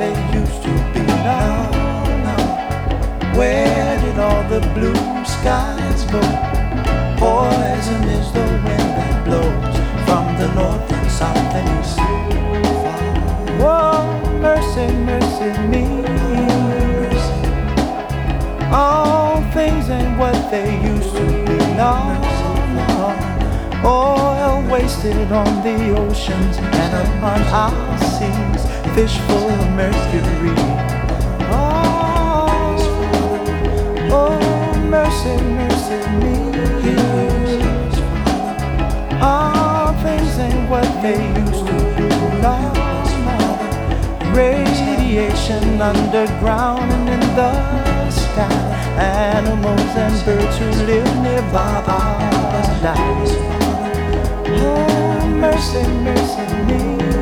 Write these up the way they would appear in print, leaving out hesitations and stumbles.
they used to be. No, no. Where did all the blue skies go? Poison is the wind that blows from the north and south and east. Whoa, mercy, mercy me. All things ain't what they used to be. No, no. Oil wasted on the oceans and upon our seas, fish full of mercury. Oh, mercy, mercy me. All things ain't what they used to be. No, no. Radiation underground and in the sky. Animals and birds who live nearby are dying. Oh, mercy, mercy me.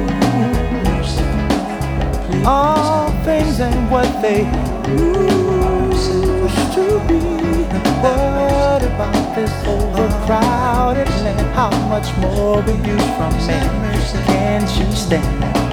All things ain't what they used to be. What about this overcrowded land? How much more abuse from man can't you stand?